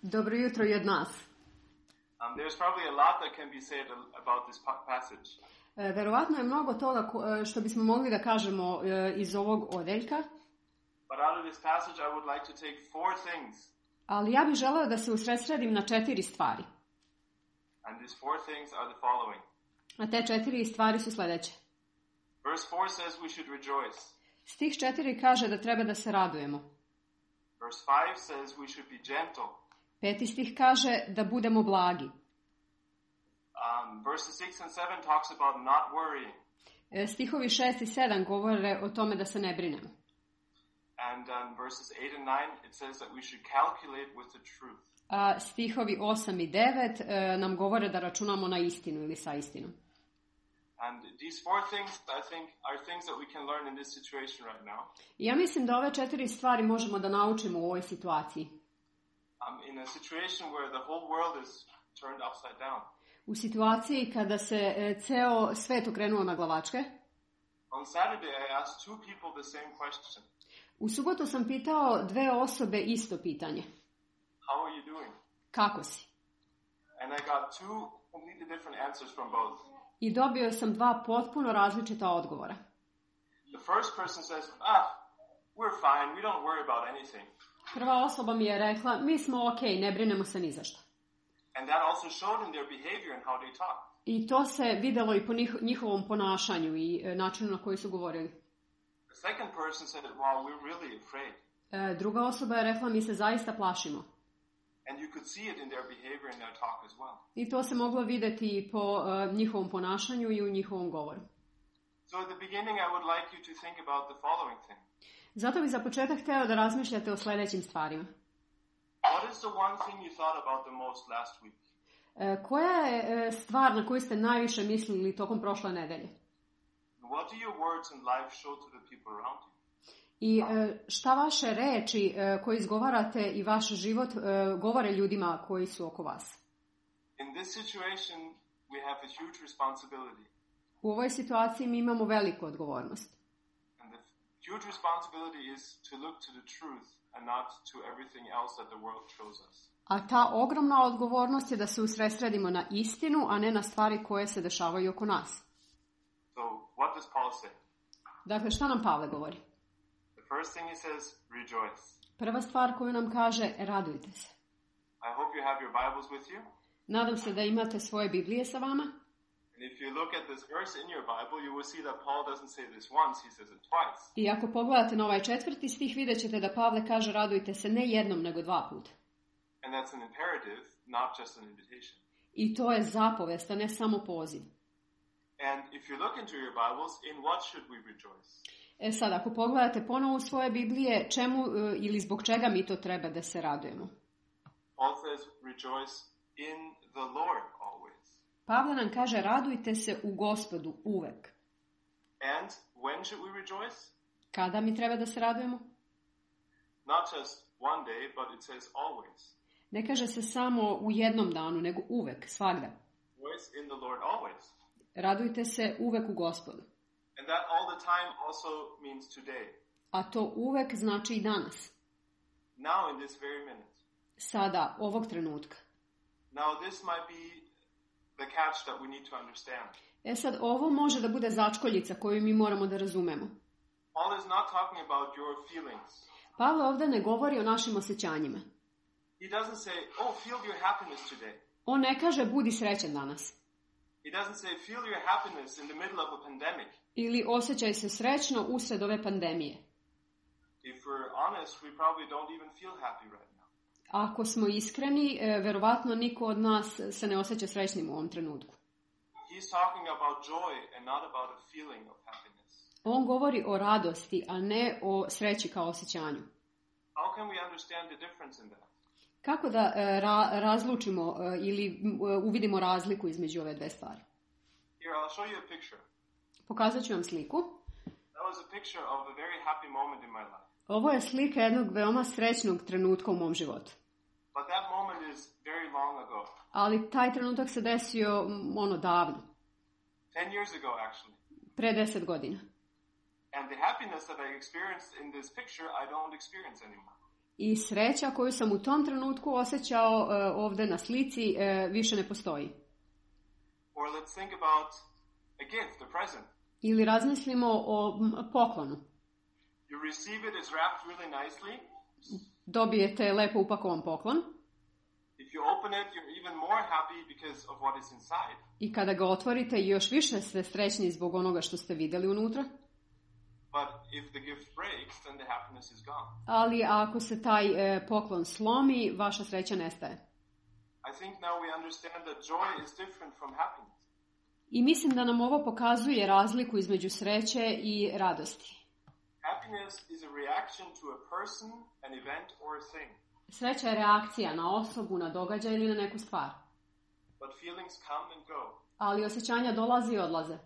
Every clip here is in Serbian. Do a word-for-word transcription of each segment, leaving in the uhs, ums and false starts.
Dobro jutro i od nas. Um, there's probably a lot that can be said about this passage. E, verovatno je mnogo toga što bismo mogli da kažemo e, iz ovog odeljka. But out of this passage I would like to take four things. Ali ja bih želeo da se usredsredim na četiri stvari. And these four things are the following. A te četiri stvari su sledeće. Verse four says we should rejoice. Stih četiri kaže da treba da se radujemo. Verse five says we should be gentle. Peti stih kaže da budemo blagi. Um, verses six and seven talks about not worrying. E, stihovi šest i sedam govore o tome da se ne brinemo. And um, verses eight and nine it says that we should calculate with the truth. A stihovi osam i devet e, nam govore da računamo na istinu ili sa istinom. And these four things, I think, are things that we can learn in this situation right now. Ja mislim da ove četiri stvari možemo da naučimo u ovoj situaciji. Um, in a situation where the whole world is turned upside down. U situaciji kada se e, ceo svet okrenuo na glavačke. On Saturday I asked two people the same question. U subotu sam pitao dve osobe isto pitanje. How are you doing? Kako si? And I got two completely different answers from both. I dobio sam dva potpuno različita odgovora. The first person says, ah, we're fine, we don't worry about anything. Prva osoba mi je rekla, mi smo ok, ne brinemo se ni za šta. And that also showed in their behavior and how they talk. I to se videlo i po njihovom ponašanju i načinu na koji su govorili. The second person said, wow, we're really afraid. E, druga osoba je rekla, mi se zaista plašimo. And you could see it in their behavior and their talk as well. I to se moglo videti po uh, njihovom ponašanju i u njihovom govoru. So at the beginning I would like you to think about the following thing. Zato bih za početak hteo da razmišljate o sledećim stvarima. What is the one thing you thought about the most last week? E, koja je e, stvar na koju ste najviše mislili tokom prošle nedelje? What do your words and life show to the people around you? I e, šta vaše reči e, koje izgovarate i vaš život e, govore ljudima koji su oko vas? In this situation we have a huge responsibility. U ovoj situaciji mi imamo veliku odgovornost. And the huge responsibility is to look to the truth and not to everything else that the world shows us. A ta ogromna odgovornost je da se usredsredimo na istinu, a ne na stvari koje se dešavaju oko nas. So what does Paul say? Dakle, šta nam Pavle govori? The first thing he says, rejoice. Prva stvar koju nam kaže, radujte se. I hope you have your Bibles with you. Nadam se da imate svoje Biblije sa vama. And if you look at this verse in your Bible, you will see that Paul doesn't say this once, he says it twice. I ako pogledate na ovaj četvrti stih, vidjet ćete da Pavle kaže radujte se ne jednom, nego dva puta. And that's an imperative, not just an invitation. I to je zapovest, a ne samo poziv. And if you look into your Bibles, in what should we rejoice? E sad, ako pogledate ponovo u svoje Biblije, čemu ili zbog čega mi to treba da se radujemo? Paul says, rejoice in the Lord always. Pavle nam kaže, radujte se u Gospodu uvek. And when should we rejoice? Kada mi treba da se radujemo? Not just one day, but it says always. Ne kaže se samo u jednom danu, nego uvek, svagda. Rejoice in the Lord always. Radujte se uvek u Gospodu. And that all the time also means today. A to uvek znači i danas. Now in this very minute. Sada, ovog trenutka. Now this might be the catch that we need to understand. E sad, ovo može da bude začkoljica koju mi moramo da razumemo. Paul is not talking about your feelings. Pavle ovdje ne govori o našim osjećanjima. He doesn't say, oh, feel your happiness today. On ne kaže, budi srećan danas. He doesn't say, feel your happiness in the middle of a pandemic. Ili osjećaj se srećno usred ove pandemije. If we're honest, we probably don't even feel happy right now. Ako smo iskreni, verovatno niko od nas se ne osjeća srećnim u ovom trenutku. He's talking about joy and not about a feeling of happiness. On govori o radosti, a ne o sreći kao osjećanju. How can we understand the difference in that? Kako da ra, razlučimo ili uvidimo razliku između ove dve stvari? Here, I'll show you a picture. Pokazat ću vam sliku. That was a picture of a very happy moment in my life. Ovo je slika jednog veoma srećnog trenutka u mom životu. But that moment is very long ago. Ali taj trenutak se desio ono davno. Ten years ago, actually. Pre deset godina. And the happiness that I experienced in this picture, I don't experience anymore. I sreća koju sam u tom trenutku osjećao uh, ovdje na slici uh, više ne postoji. Or let's think about a gift, a present. Ili razmislimo o poklonu. You receive it, it's wrapped really nicely. Dobijete lepo upakovan poklon. If you open it, you're even more happy because of what is inside. I kada ga otvorite, još više ste srećni zbog onoga što ste vidjeli unutra. But if the gift breaks, then the happiness is gone. Ali ako se taj e, poklon slomi, vaša sreća nestaje. I think now we understand that joy is different from happiness. I mislim da nam ovo pokazuje razliku između sreće i radosti. Happiness is a reaction to a person, an event or a thing. Sreća je reakcija na osobu, na događaj ili na neku stvar. But feelings come and go. Ali osjećanja dolaze i odlaze.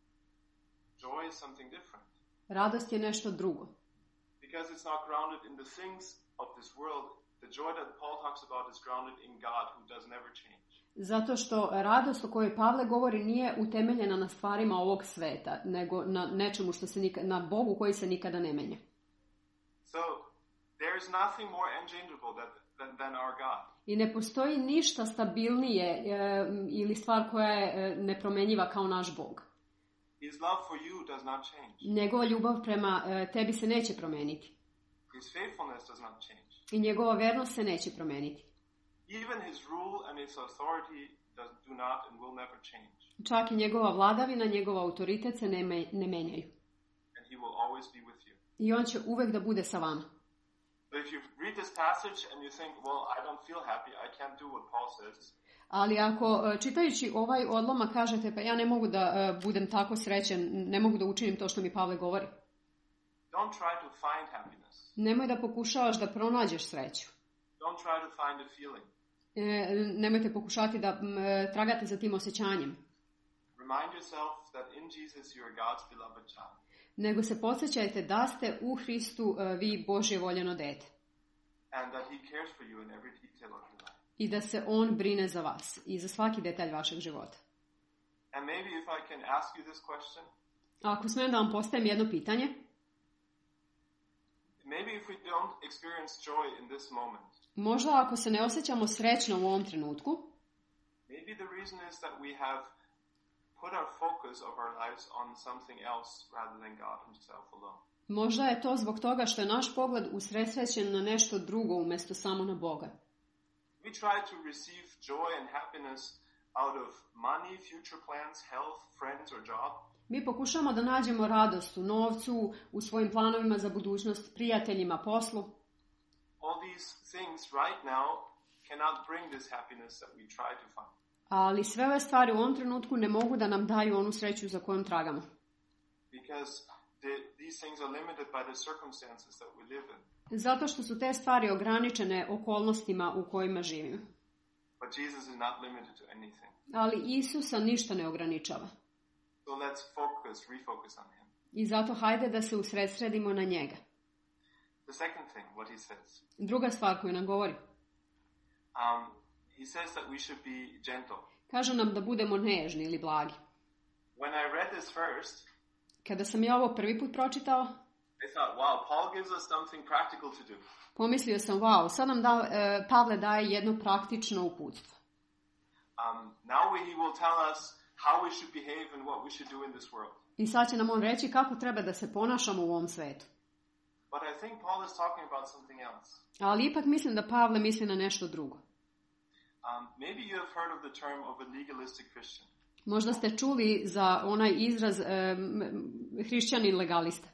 Joy is something different. Radost je nešto drugo. Because it's not grounded in the things of this world, the joy that Paul talks about is grounded in God who does never change. Zato što radost o kojoj Pavle govori nije utemeljena na stvarima ovog sveta, nego na nečemu što se nikad, na Bogu koji se nikada ne menja. So there is nothing more unchangeable than, than, than our God. I ne postoji ništa stabilnije e, ili stvar koja je e, nepromenjiva kao naš Bog. His love for you does not change. Njegova ljubav prema e, tebi se neće promeniti. His faithfulness does not change. I njegova vernost se neće promeniti. Even his rule and his authority does, do not and will never change. Čak i njegova vladavina, njegov autoritet se ne, me, ne menjaju. And he will always be with you. I on će uvek da bude sa vama. But if you read this passage and you think, well, I don't feel happy, I can't do what Paul says. Ali ako čitajući ovaj odlomak kažete, pa ja ne mogu da uh, budem tako srećan, ne mogu da učinim to što mi Pavle govori. Don't try to find happiness. Nemoj da pokušavaš da pronađeš sreću. Don't try to find a feeling. E, nemojte pokušati da m, tragate za tim osjećanjem. Remind yourself that in Jesus you are God's beloved child. Nego se podsjećajte da ste u Hristu uh, vi Božje voljeno dete. And that he cares for you in every detail of your life. I da se on brine za vas i za svaki detalj vašeg života. And maybe if I can ask you this question. A ako smijem da vam postavim jedno pitanje. Maybe if we don't experience joy in this moment. Možda ako se ne osjećamo srećno u ovom trenutku. Maybe the reason is that we have put our focus of our lives on something else rather than God himself alone. Možda je to zbog toga što je naš pogled usredsrećen na nešto drugo umjesto samo na Boga. We try to receive joy and happiness out of money, future plans, health, friends or job. Mi pokušamo da nađemo radost u novcu, u svojim planovima za budućnost, prijateljima, poslu. All these things right now cannot bring this happiness that we try to find. Ali sve ove stvari u ovom trenutku ne mogu da nam daju onu sreću za kojom tragamo. Because the, these things are limited by the circumstances that we live in. Zato što su te stvari ograničene okolnostima u kojima živimo. But Jesus is not limited to anything. Ali Isusa ništa ne ograničava. So let's focus, refocus on him. I zato hajde da se usredsredimo na njega. The second thing, what he says. Druga stvar koju nam govori. Um, he says that we should be gentle. Kaže nam da budemo nežni ili blagi. When I read this first, kada sam ja ovo prvi put pročitao, I thought, wow, Paul gives us something practical to do. Pomislio sam, wow, sad nam da, e, Pavle daje jedno praktično uputstvo. Um, now he will tell us how we should behave and what we should do in this world. I sad će nam on reći kako treba da se ponašamo u ovom svetu. But I think Paul is talking about something else. Ali ipak mislim da Pavle misli na nešto drugo. Um, maybe you have heard of the term of a legalistic Christian. Možda ste čuli za onaj izraz e, hrišćanin legalista.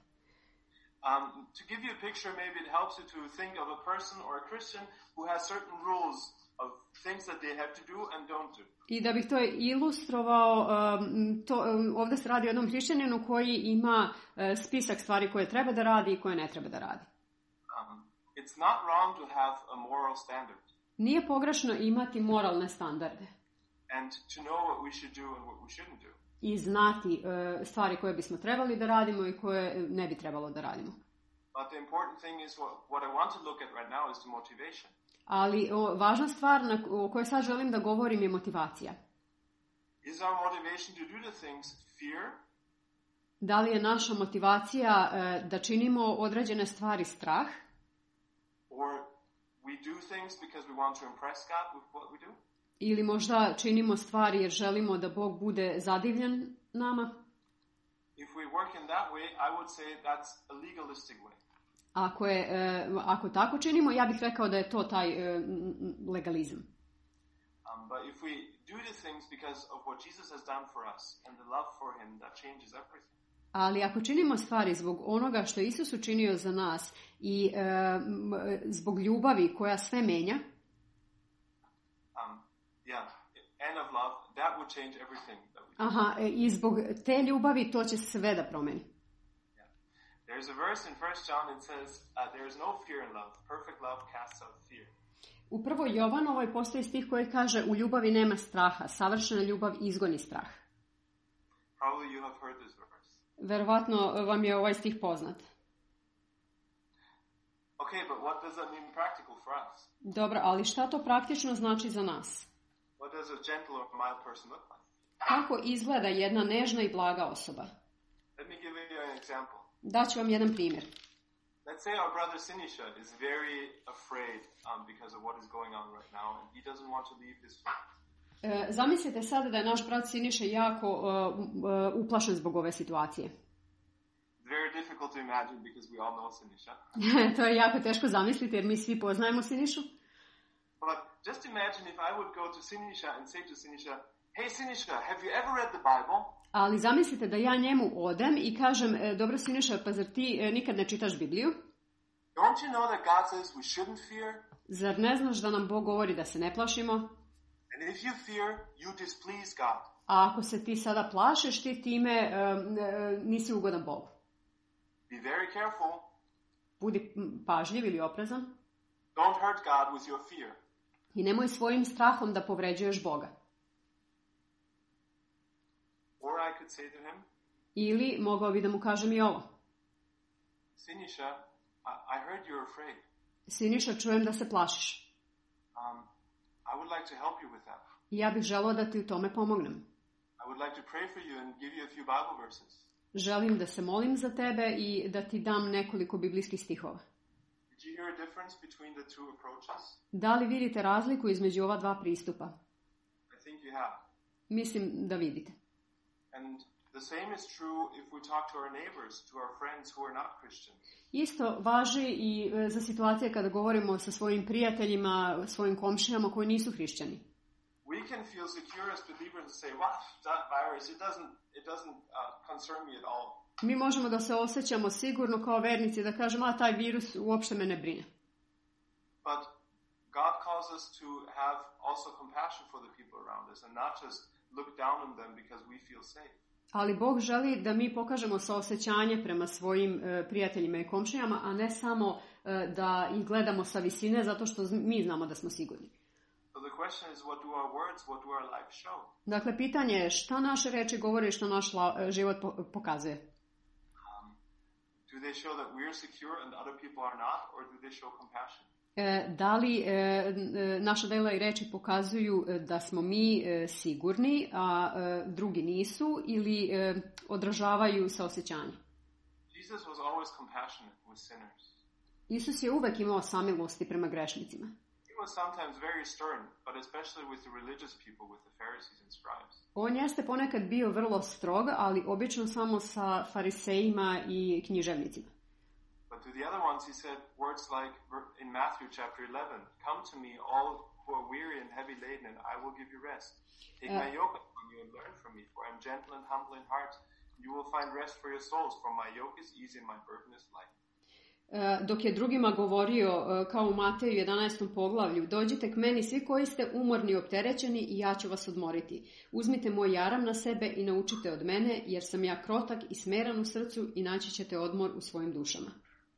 Um, to give you a picture, maybe it helps you to think of a person or a Christian who has certain rules of things that they have to do and don't do. I da bih to ilustrovao, um, to, um, ovdje se radi o jednom hrišćaninu koji ima uh, spisak stvari koje treba da radi i koje ne treba da radi. Um, it's not wrong to have a moral standard. Nije pogrešno imati moralne standarde. And to know what we should do and what we shouldn't do. I znati uh, stvari koje bismo trebali da radimo i koje ne bi trebalo da radimo. But the important thing is what, what I want to look at right now is the motivation. Ali o, važna stvar na, o kojoj sad želim da govorim je motivacija. Is our motivation to do the things fear? Da li je naša motivacija uh, da činimo određene stvari strah? Or we do things because we want to impress God with what we do. Ili možda činimo stvari jer želimo da Bog bude zadivljen nama. If we work in that way, I would say that's a legalistic way. Ako, je, ako tako činimo, ja bih rekao da je to taj legalizam. Um, but if we do the things because of what Jesus has done for us and the love for him, that changes everything. Ali ako činimo stvari zbog onoga što Isus učinio za nas i e, zbog ljubavi koja sve menja, um, yeah, and of love, that would change everything. That we do. Aha, i zbog te ljubavi to će sve da promeni. Yeah. There's a verse in First John that says, uh, there is no fear in love. Perfect love casts out fear. U prvoj Jovanovoj postoji stih koji kaže u ljubavi nema straha, savršena ljubav izgoni strah. Probably you have heard this verse. Verovatno vam je ovaj stih poznat. Okay, but what does that mean practical for us? Dobro, ali šta to praktično znači za nas? What does a gentle or mild person look like? Kako izgleda jedna nežna i blaga osoba? Let me give you an example. Daću vam jedan primjer. Let's say our brother Sinisha is very afraid um, because of what is going on right now, and he doesn't want to leave this faith. E, zamislite sad da je naš brat Siniša jako uh, uh, uplašen zbog ove situacije. It's very difficult to imagine because we all know Sinisha. To je jako teško zamisliti jer mi svi poznajemo Sinišu. But just imagine if I would go to Sinisha and say to Sinisha, "Hey Sinisha, have you ever read the Bible?" Ali zamislite da ja njemu odem i kažem, e, dobro Siniša, pa zar ti e, nikad ne čitaš Bibliju? Don't you know that God says we shouldn't fear? Zar ne znaš da nam Bog govori da se ne plašimo? And if you fear, you displease God. A ako se ti sada plašiš, ti time e, e, nisi ugodan Bogu. Be very careful. Budi pažljiv ili oprezan. Don't hurt God with your fear. I nemoj svojim strahom da povređuješ Boga. Or I could say to him, Ili mogao bi da mu kažem i ovo. Sinisha, I, I heard you're afraid. Siniša, čujem da se plašiš. Um, I would like to help you with that. I ja bih želeo da ti u tome pomognem. I would like to pray for you and give you a few Bible verses. Želim da se molim za tebe i da ti dam nekoliko biblijskih stihova. Did you hear a difference between the two approaches? Da li vidite razliku između ova dva pristupa? I think you have. Mislim da vidite. And the same is true if we talk to our neighbors, to our friends who are not Christians. Isto važi i za situacije kada govorimo sa svojim prijateljima, svojim komšijama koji nisu hrišćani. We can feel secure as believers and say, "What? That virus, it doesn't, it doesn't uh, concern me at all." Mi možemo da se osjećamo sigurno kao vernici da kažemo, a taj virus uopšte me ne brine. But God calls us to have also compassion for the people around us and not just look down on them because we feel safe. Ali Bog želi da mi pokažemo saosećanje prema svojim e, prijateljima i komšijama, a ne samo e, da ih gledamo sa visine zato što mi znamo da smo sigurni. So the question is, what do our words, what do our life show? Dakle, pitanje je šta naše reči govore i šta naš la, život po, pokazuje. Um, do they show that we're secure and other people are not, or do they show compassion? E, da li e, naša dela i reči pokazuju da smo mi e, sigurni, a e, drugi nisu, ili e, odražavaju saosećanje? Jesus was always compassionate with sinners. Isus je uvek imao samilosti prema grešnicima. He was sometimes very stern, but especially with the religious people, with the Pharisees and scribes. On jeste ponekad bio vrlo strog, ali obično samo sa farisejima i književnicima. But to the other ones he said words like in Matthew chapter eleven, "Come to me, all who are weary and heavy laden, and I will give you rest. Take my yoke upon you and learn from me, for I am gentle and humble in heart. You will find rest for your souls, for my yoke is easy and my burden is light." Dok je drugima govorio, kao u Mateju jedanaestom poglavlju, dođite k meni svi koji ste umorni i opterećeni i ja ću vas odmoriti. Uzmite moj jaram na sebe i naučite od mene, jer sam ja krotak i smeran u srcu i naći ćete odmor u svojim dušama.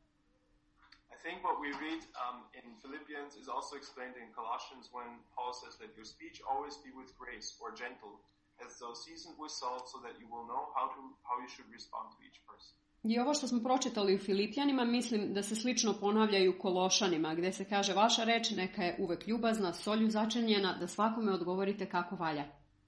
I think what we read um, in Philippians is also explained in Colossians when Paul says that your speech always be with grace or gentle, as though seasoned with salt, so that you will know how to how you should respond to each person. I ovo što smo pročitali u Filipljanima, mislim da se slično ponavlja i u Kološanima, gde se kaže vaša reč neka je uvek ljubazna, solju začinjena, da svakome odgovorite kako valja.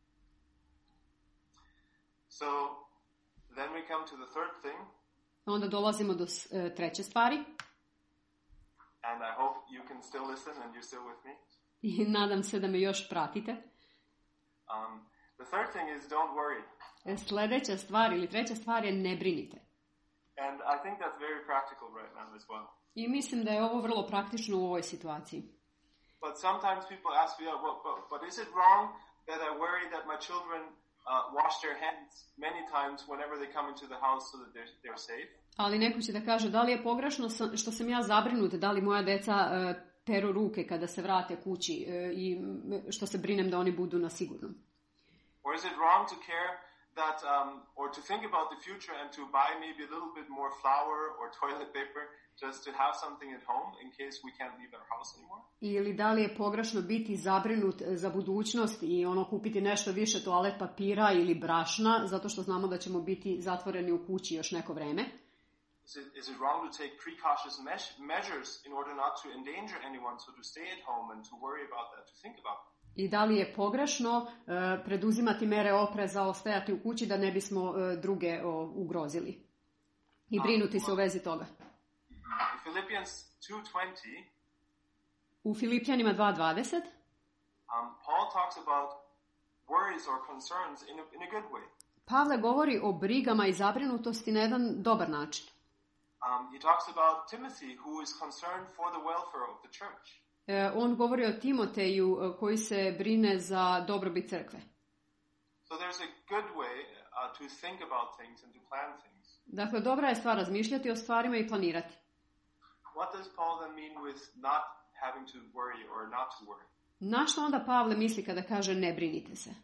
So then we come to the third thing. Onda dolazimo do uh, treće stvari. And I hope you can still listen and you're still with me. I nadam se da me još pratite. Um, the third thing is don't worry. Sljedeća stvar ili treća stvar je ne brinite. And I think that's very practical right now as well. I mislim da je ovo vrlo praktično u ovoj situaciji. But sometimes people ask me, yeah, well, but, but is it wrong that I worry that my children uh, wash their hands many times whenever they come into the house so that they're, they're safe? Ali neko će da kaže, da li je pogrešno što sam ja zabrinuta, da li moja deca uh, peru ruke kada se vrate kući uh, i što se brinem da oni budu na sigurnom. Or is it wrong to care that, um, or to think about the future and to buy maybe a little bit more flour or toilet paper just to have something at home in case we can't leave our house anymore? Ili da li je pogrešno biti zabrinut za budućnost i ono kupiti nešto više toalet papira ili brašna zato što znamo da ćemo biti zatvoreni u kući još neko vreme? Is it, is it wrong to take precautious measures in order not to endanger anyone, so to stay at home and to worry about that, to think about it? I da li je pogrešno uh, preduzimati mere opreza, ostajati u kući da ne bismo uh, druge uh, ugrozili? I brinuti se u vezi toga. Philippians two twenty, u Filipljanima dva dvadeset um, Paul talks about worries or concerns in a, in a good way. Pavle govori o brigama i zabrinutosti na jedan dobar način. Um, he talks about Timothy, who is concerned for the welfare of the church. Uh, on govori o Timoteju uh, koji se brine za dobrobit crkve. So there's a good way uh, to think about things and to plan things. Dakle, dobra je stvar razmišljati o stvarima i planirati. What does Paul then mean with not having to worry or not to worry? Na što onda Pavle misli kada kaže ne brinite se?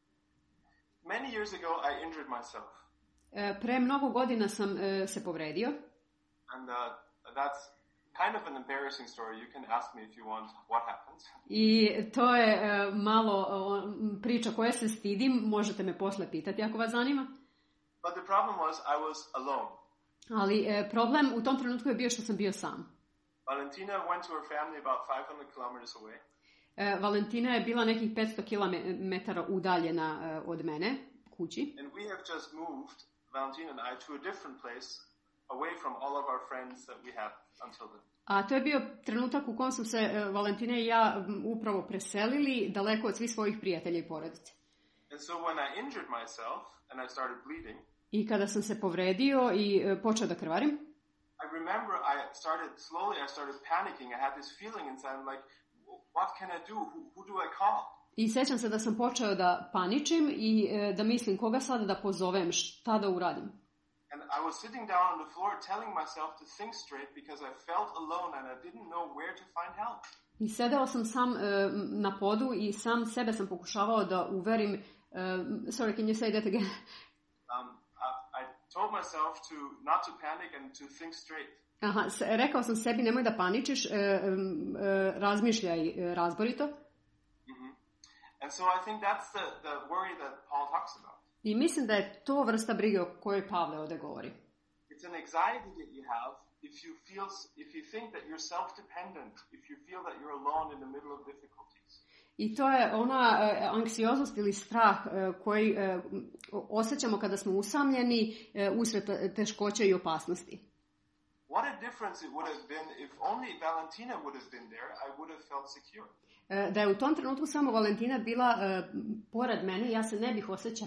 Many years ago I injured myself. Uh, pre mnogo godina sam uh, se povredio. And uh, that's kind of an embarrassing story. You can ask me if you want what happens. I to je uh, malo uh, priča koja se stidim, možete me posle pitati ako vas zanima. But the problem was I was alone. Ali uh, problem u tom trenutku je bio što sam bio sam. Valentina went to her family about five hundred kilometers away. Uh, Valentina je bila nekih petsto kilometara udaljena uh, od mene, kući. And we have just moved, Valentina and I, to a different place away from all of our friends that we had until then. A to je bio trenutak u kojem su se uh, Valentina i ja um, upravo preselili daleko od svih svojih prijatelja i porodice. And so when I injured myself and I started bleeding, i kada sam se povredio i uh, počeo da krvarim, I remember I started slowly, I started panicking. I had this feeling inside, I'm like, what can I do? Who, who do I call? I sećam se da sam počeo da paničim i uh, da mislim koga sada da pozovem, šta da uradim. And I was sitting down on the floor telling myself to think straight because I felt alone and I didn't know where to find help. I sedeo sam sam uh, na podu i sam sebe sam pokušavao da uverim. Uh, sorry, can you say that again? Um, I, I told myself to not to panic and to think straight. Aha, rekao sam sebi nemoj da paničiš, uh, um, uh, razmišljaj uh, razborito. Mm-hmm. And so I think that's the, the worry that Paul talks about. I mislim da je to vrsta brige o kojoj Pavle ovdje govori. It's an anxiety that you have if you feel, if you think that you're self-dependent, if you feel that you're alone in the middle of difficulties. I to je ona uh, anksioznost ili strah uh, koji uh, osjećamo kada smo usamljeni uh, usred teškoća i opasnosti. What a difference it would have been if only Valentina would have been there, I would have felt secure. Uh, da je u tom trenutku samo Valentina bila uh, pored mene, ja se ne bih osjećao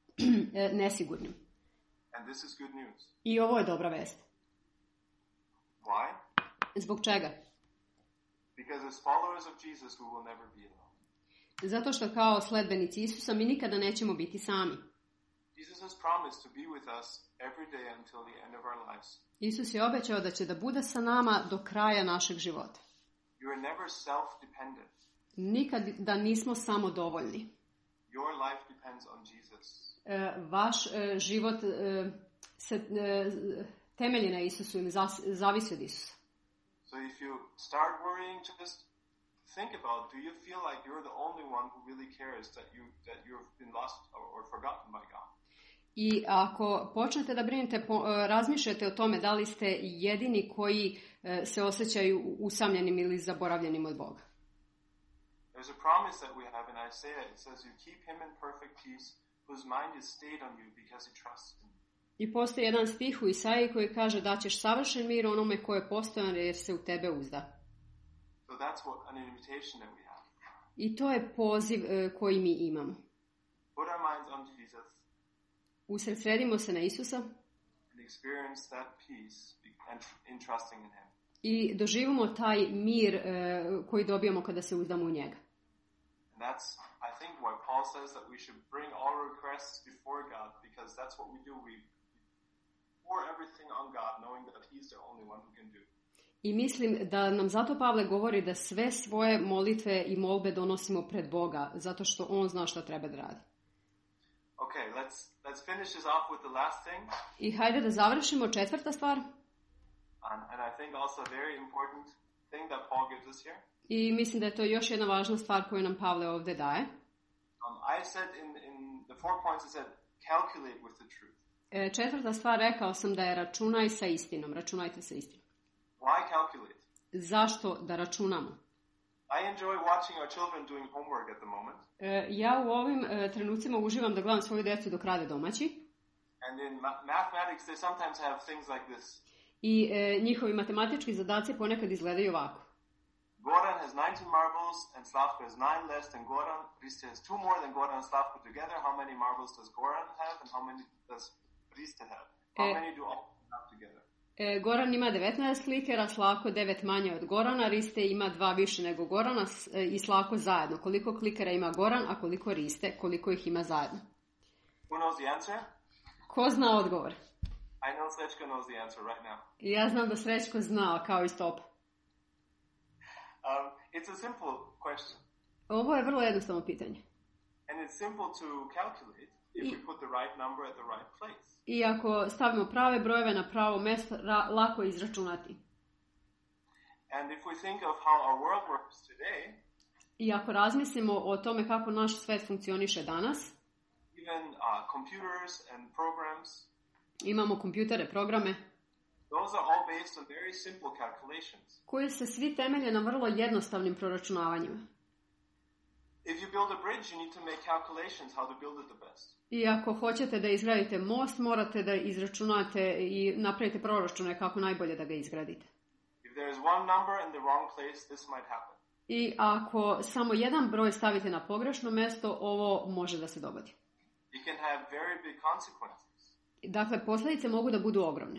nesigurnim. And this is good news. I ovo je dobra vest. Why? Zbog čega? Because as followers of Jesus we will never be alone. Zato što kao sledbenici Isusa mi nikada nećemo biti sami. Jesus has promised to be with us every day until the end of our lives. Isus je obećao da će da bude sa nama do kraja našeg života. You are never self-dependent. Nikad da nismo samodovoljni. Your life depends on Jesus. Uh, vaš uh, život uh, se uh, temelji na Isusu ili zavisi od Isusa. So if you start worrying, just think about, do you feel like you're the only one who really cares that you that you've been lost or, or forgotten by God? I ako počnete da brinete, po, uh, razmišljate o tome da li ste jedini koji uh, se osjećaju usamljenim ili zaboravljenim od Boga. There's a promise that we have in Isaiah. It says you keep him in perfect peace, whose mind is stayed on you because he trusts him. I postoji jedan stih u Isaiji koji kaže da ćeš savršen mir onome ko je postojan jer se u tebe uzda. So that's what an invitation that we have. I to je poziv uh, koji mi imamo. Put our minds on Jesus. Usredsredimo se na Isusa. And experience that peace and in trusting in him. I doživimo taj mir uh, koji dobijamo kada se uzdamo u njega. And that's, I think, why Paul says that we should bring all requests before God, because that's what we do. We pour everything on God, knowing that he's the only one who can do. I mislim da nam zato Pavle govori da sve svoje molitve i molbe donosimo pred Boga, zato što on zna šta treba da radi. Okay, let's let's finish this off with the last thing. I hajde da završimo četvrta stvar. Um, and I think also a very important thing that Paul gives us here. I mislim da je to još jedna važna stvar koju nam Pavle ovdje daje. Um, I said in, in the four points, I said, calculate with the truth. E, četvrta stvar, rekao sam da je računaj sa istinom. Računajte sa istinom. Why calculate? Zašto da računamo? I enjoy watching our children doing homework at the moment. E, ja u ovim e, trenucima uživam da gledam svoju djecu dok rade domaći. And in ma- mathematics, they sometimes have things like this. I e, njihovi matematički zadaci ponekad izgledaju ovako. Goran has nineteen marbles and Slavko has nine less than Goran. Riste has two more than Goran and Slavko together. How many marbles does Goran have and how many does Riste have? How E, many do all have together? e, Goran ima devetnaest klikera, Slavko devet manje od Gorana, Riste ima dva više nego Gorana s- e, i Slavko zajedno. Koliko klikera ima Goran, a koliko Riste, koliko ih ima zajedno? Who knows the answer? Ko zna odgovor? I know Srečko knows the answer right now. I ja znam da Srećko zna, kao i Stop. Um, it's a simple question. Ovo je vrlo jednostavno pitanje. And it's simple to calculate if we put the right number at the right place. I ako stavimo prave brojeve na pravo mjesto, ra- lako je izračunati. And if we think of how our world works today, I ako razmislimo o tome kako naš svet funkcioniše danas, even uh, computers and programs, imamo kompjutere, programe, those are all based on very simple calculations. koji se svi temelje na vrlo jednostavnim proračunavanjima. If you build a bridge, you need to make calculations how to build it the best. I ako hoćete da izgradite most, morate da izračunate i napravite proračune kako najbolje da ga izgradite. If there is one number in the wrong place, this might happen. I ako samo jedan broj stavite na pogrešno mjesto, ovo može da se dogodi. It can have very big consequences. Dakle, posljedice mogu da budu ogromne.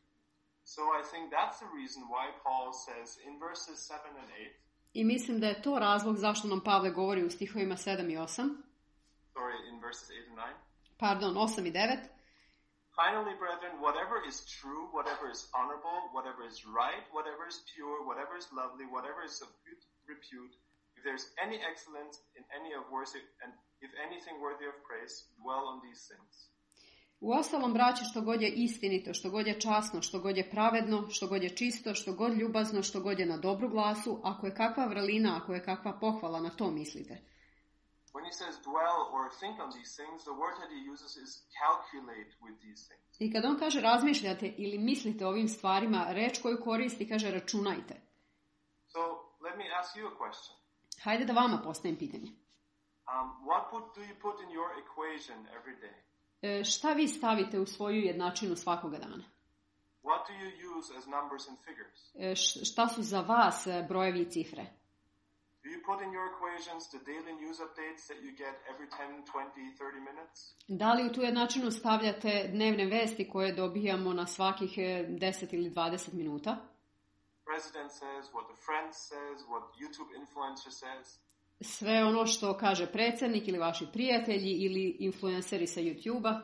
So I think that's the reason why Paul says in verses seven and eight, I mislim da je to razlog zašto nam Pavle govori u stihovima sedam i osam, sorry, in verses eight and nine, pardon, osam i devet. finally, brethren, whatever is true, whatever is honorable, whatever is right, whatever is pure, whatever is lovely, whatever is of good repute, if there's any excellence in any of worship, and if anything worthy of praise, dwell on these things. U ostalom, braće, što god je istinito, što god je časno, što god je pravedno, što god je čisto, što god ljubazno, što god je na dobru glasu, ako je kakva vrlina, ako je kakva pohvala, na to mislite. When he says dwell or think on these things, the word that he uses is calculate with these things. I kad on kaže razmišljate ili mislite o ovim stvarima, reč koju koristi kaže računajte. So let me ask you a question. Hajde da vama postavim pitanje. Um, what put, do you put in your equation every day? E, šta vi stavite u svoju jednačinu svakoga dana? What do you use as numbers and figures? E, š- šta su za vas e, brojevi i cifre? Do you put in your equations the daily news updates that you get every ten, twenty, thirty minutes? Da li u tu jednačinu stavljate dnevne vesti koje dobijamo na svakih e, deset ili dvadeset minuta? President says, what the friend says, what YouTube influencer says. Sve ono što kaže predsjednik ili vaši prijatelji ili influenceri sa YouTube-a.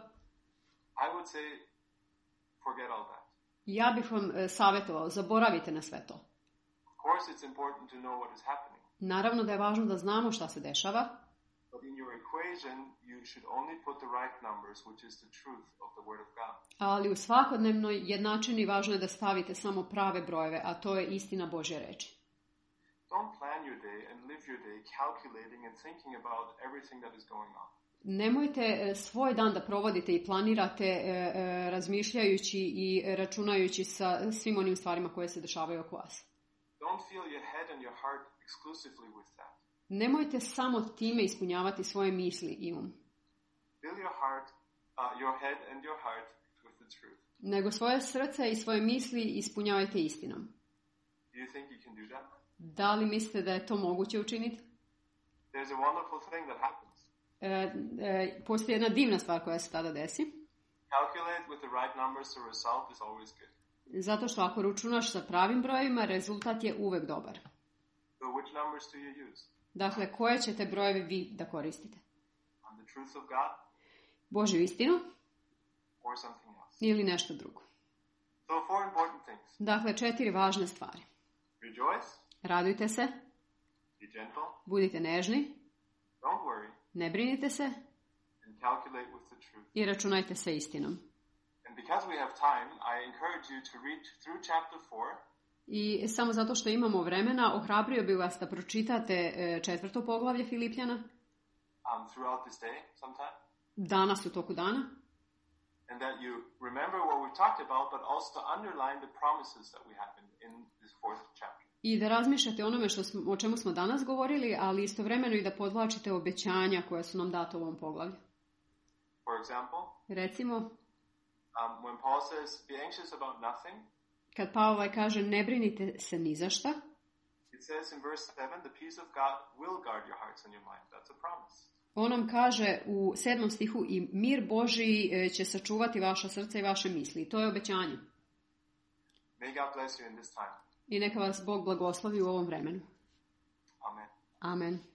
I would say, forget all that. Ja bih vam e, savjetovao, zaboravite na sve to. Of course, it's important to know what is happening. Naravno da je važno da znamo šta se dešava, But in your equation, you should only put the right numbers, which is the truth of the Word of God. ali u svakodnevnoj jednačini važno je da stavite samo prave brojeve, a to je istina Božje reči. Don't plan your day and live your day calculating and thinking about everything that is going on. Nemojte e, svoj dan da provodite i planirate e, e, razmišljajući i računajući sa svim onim stvarima koje se dešavaju oko vas. Don't fill your head and your heart exclusively with that. Nemojte samo time ispunjavati svoje misli i um, Fill your heart, uh, your head and your heart with the truth. nego svoje srce i svoje misli ispunjavajte istinom. Do you think you can do that? Da li mislite da je to moguće učiniti? There's a wonderful thing that happens. E, e, postoji jedna divna stvar koja se tada desi. Calculate with the right numbers, the result is always good. Zato što ako računaš sa pravim brojevima, rezultat je uvek dobar. So which numbers do you use? Dakle, koje ćete brojeve vi da koristite? On the truth of God Božju istinu or something else? ili nešto drugo? So four important things. Dakle, četiri važne stvari. Rejoice, Radujte se, be gentle, budite nežni, don't worry, ne brinite se and calculate with the truth. i računajte sa istinom. And because we have time, I encourage you to read through chapter four. I samo zato što imamo vremena, ohrabrio bih vas da pročitate e, četvrto poglavlje Filipljana Um, throughout this day sometime. danas u toku dana. And that you remember what we talked about, but also to underline the promises that we have in, in this fourth chapter. I da razmišljate o onome što smo, o čemu smo danas govorili, ali istovremeno i da podvlačite obećanja koja su nam data u ovom poglavlju. For example, Recimo, um, when Paul says, be anxious about nothing, kad Pavle kaže ne brinite se ni za šta, it says in verse seven, the peace of God will guard your hearts and your mind. That's a promise. on nam kaže u sedmom stihu i mir Božiji e, će sačuvati vaša srca i vaše misli. I to je obećanje. May God bless you in this time. I neka vas Bog blagoslovi u ovom vremenu. Amen. Amen.